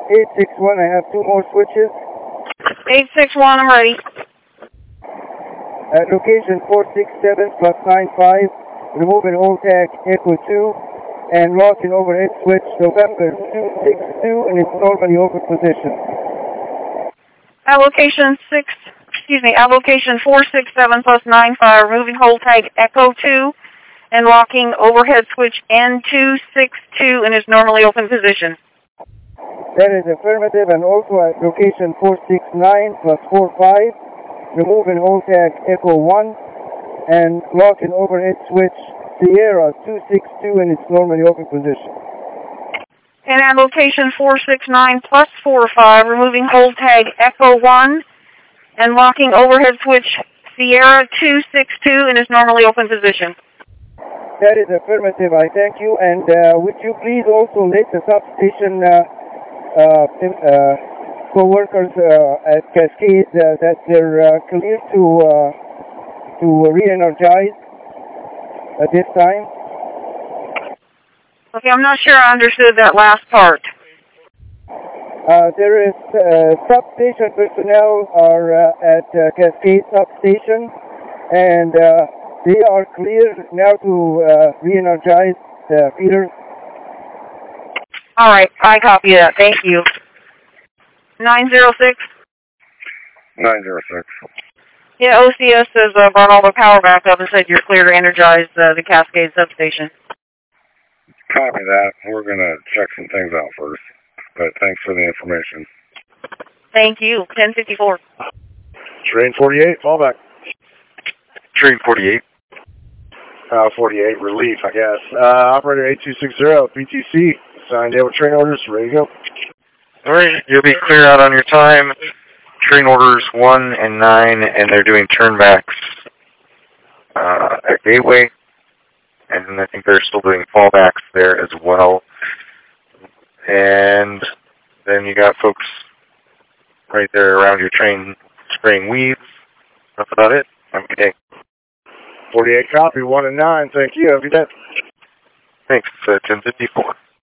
861, I have 2 more switches. 861, I'm ready. At location 467 plus 95, remove an old tag Echo 2 and lock an overhead switch November 262 in its normally open position. At location 467 plus 95, removing hold tag Echo 2 and locking overhead switch N262 in its normally open position. That is affirmative, and also at location 469 plus 45, remove an hold tag Echo 1 and lock an overhead switch Sierra 262 in its normally open position. And at location 469 plus 45, removing hold tag Echo 1 and locking overhead switch Sierra 262 in its normally open position. That is affirmative, I thank you. And would you please also let the substation co-workers at Cascade that they're clear to re-energize at this time? Okay, I'm not sure I understood that last part. There is substation personnel are at Cascade substation, and they are clear now to re-energize the feeders. All right, I copy that. Thank you. 906? 906. Yeah, OCS has brought all the power back up and said you're clear to energize the Cascade substation. Copy that. We're going to check some things out first, but thanks for the information. Thank you. 1054. Train 48, fallback. Train 48. 48, relief, I guess. Operator 8260, PTC. Signed in with train orders, ready to go. All right, you'll be clear out on your time. Train orders 1 and 9, and they're doing turnbacks at Gateway. And I think they're still doing fallbacks there as well. And then you got folks right there around your train spraying weeds. That's about it. Have a good day. 48 copy, 1 and 9. Thank you. Have a good day. Thanks. 1054.